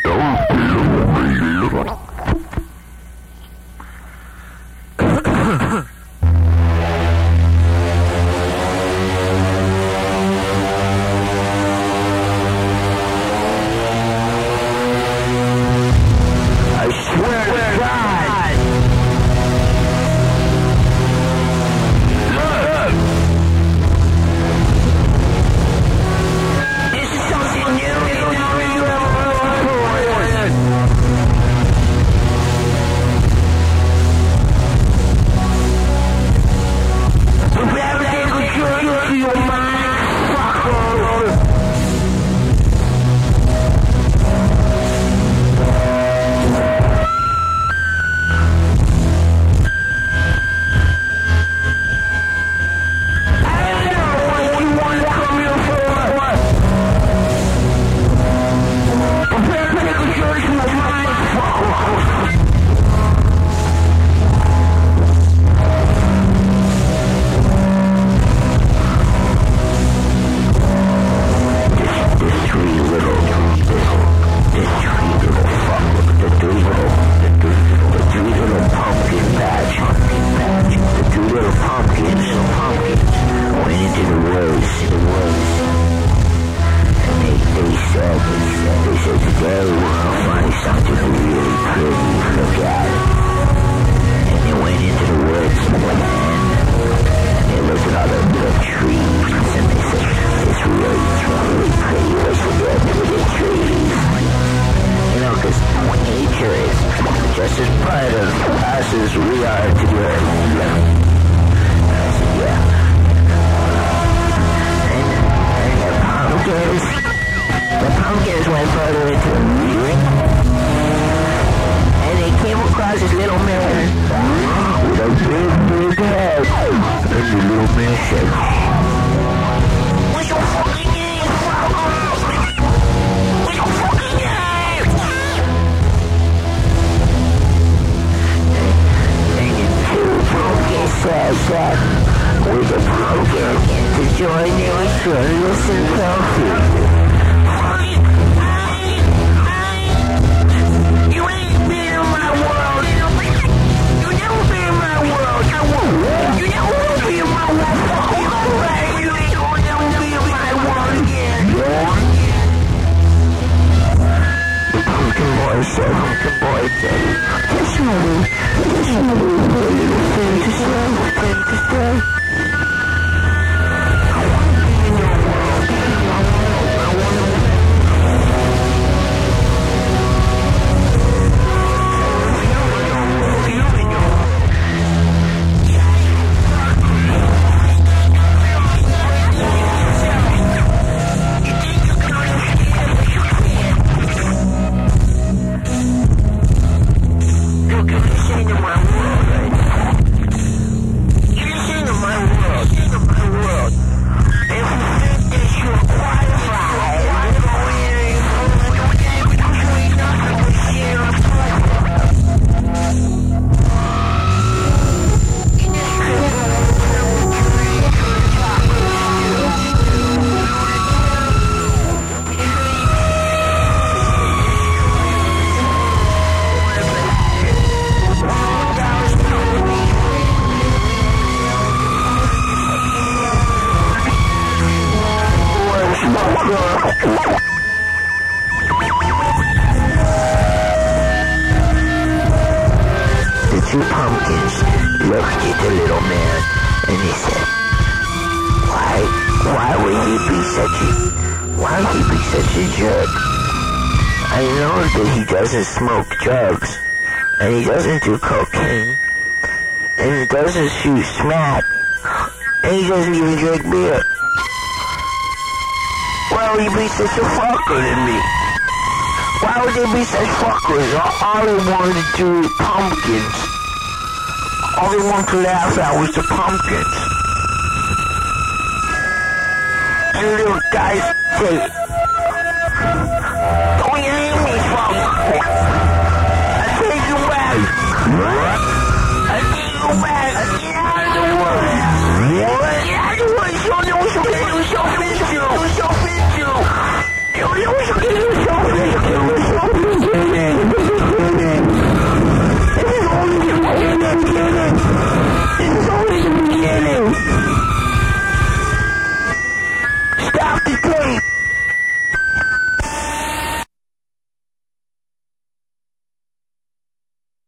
Smoke drugs, and he doesn't do cocaine, and he doesn't shoot smack, and he doesn't even drink beer. Why would he be such a fucker to me? Why would they be such fuckers? All they wanted to do was pumpkins. All they wanted to laugh at was the pumpkins. And the little guys say,